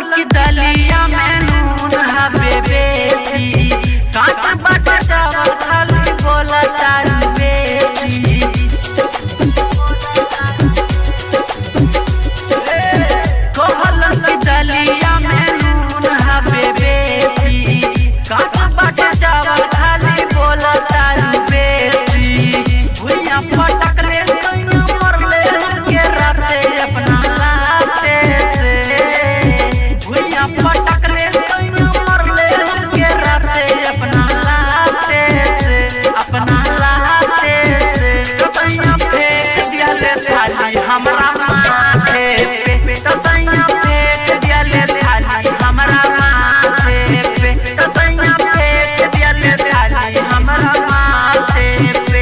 की दलिया में नून हवे बेसी, काट बाट चावल खाली बोला तारी बेसी। कहल की दलिया में नून हवे बेसी, काट बाट चावल खाली बोला तारी बेसी। भुइया पटक ले सैया मरले के राते अपना लाते से, भुइया पटक ले सैया मरले के राते अपना लाते से, अपना लाते से। तो सैया फेंक दिया ले थाली हमरा माथे पे, तो सैया फेंक दिया ले थाली हमरा माथे पे, तो सैया फेंक दिया ले थाली हमरा माथे पे।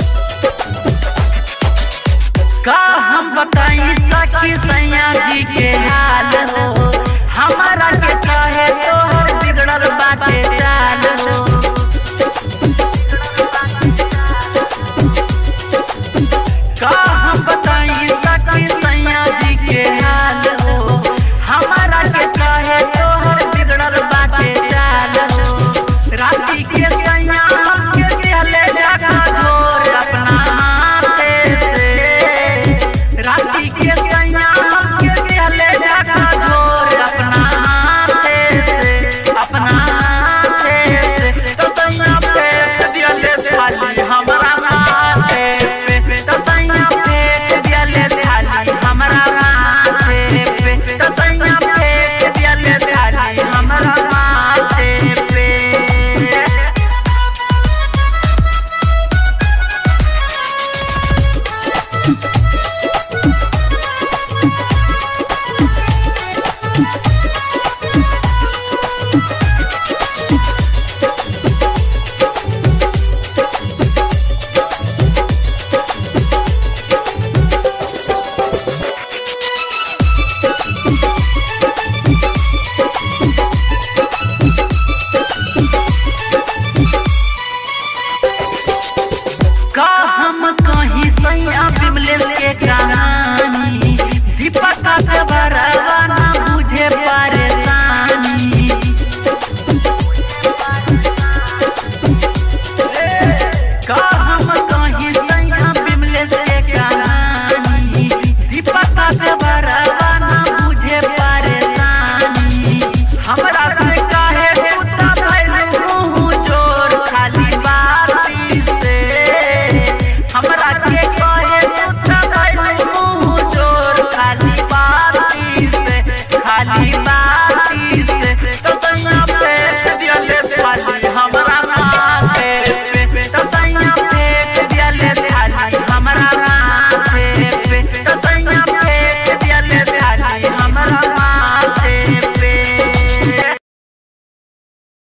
का हम बताई सखी सैया जी के